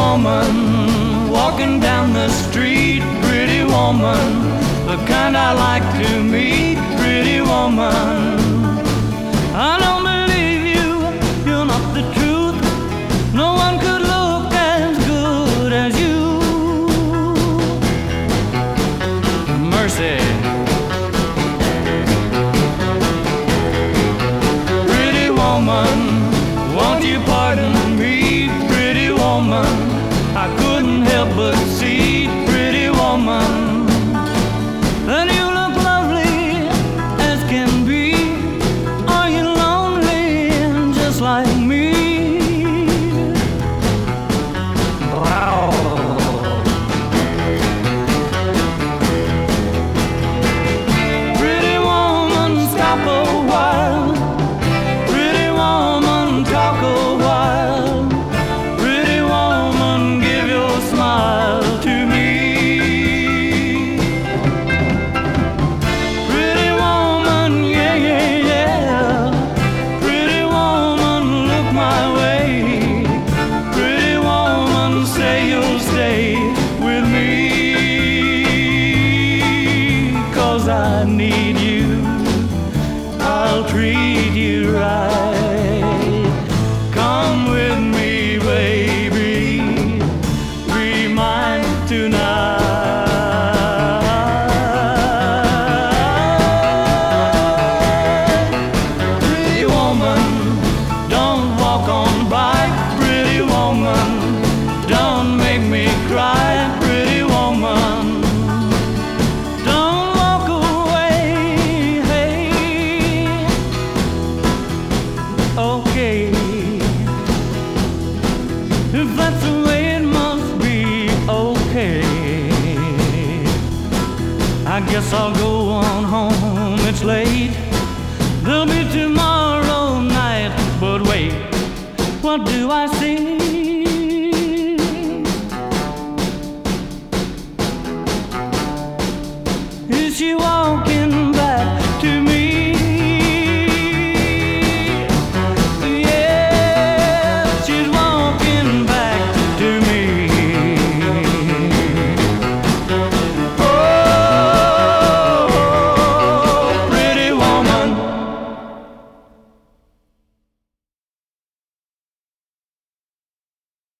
woman walking down the street, pretty woman, the kind I like to meet, pretty woman. I don't believe you, you're not the truth. No one could look as good as you. Mercy. Pretty woman, won't you pardon me, pretty woman? I couldn't help but see, pretty woman, that you look lovely as can be. Are you lonely just like me? Wow. Pretty woman, stop a while. Pretty woman, talk a while. Pretty woman, give your smile to me. Pretty woman, yeah, yeah, yeah. Pretty woman, look my way. Pretty woman, say you'll stay with me. 'Cause I need you, I'll treat you right. Come with me, baby, be mine tonight. Pretty woman, don't walk on by. Pretty woman, don't make me cry. Pretty woman, don't walk away. Hey, okay, if that's the way it must be, okay. I guess I'll go on home, it's late. There'll be tomorrow night, but wait, what do I see?